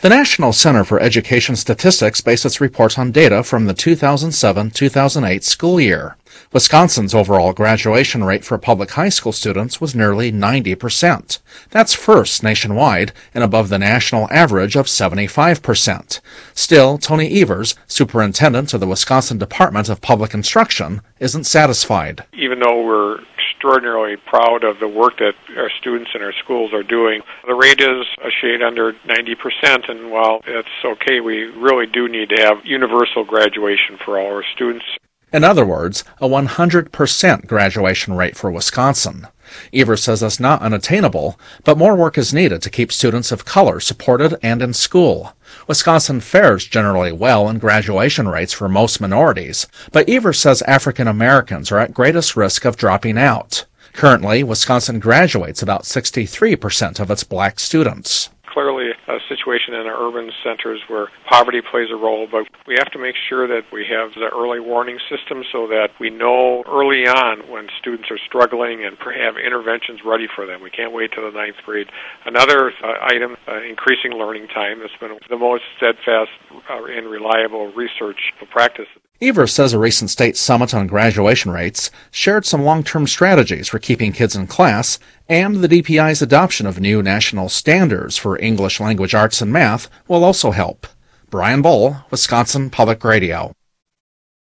The National Center for Education Statistics based its reports on data from the 2007-2008 school year. Wisconsin's overall graduation rate for public high school students was nearly 90%. That's first nationwide and above the national average of 75%. Still, Tony Evers, superintendent of the Wisconsin Department of Public Instruction, isn't satisfied. Even though we're extraordinarily proud of the work that our students and our schools are doing, the rate is a shade under 90%, and while it's okay, we really do need to have universal graduation for all our students. In other words, a 100% graduation rate for Wisconsin. Evers says that's not unattainable, but more work is needed to keep students of color supported and in school. Wisconsin fares generally well in graduation rates for most minorities, but Evers says African Americans are at greatest risk of dropping out. Currently, Wisconsin graduates about 63% of its black students. Clearly a situation in our urban centers where poverty plays a role, but we have to make sure that we have the early warning system so that we know early on when students are struggling and have interventions ready for them. We can't wait till the ninth grade. Another item, increasing learning time, has been the most steadfast and reliable research practice. Evers says a recent state summit on graduation rates shared some long-term strategies for keeping kids in class, and the DPI's adoption of new national standards for English language arts and math will also help. Brian Bull, Wisconsin Public Radio.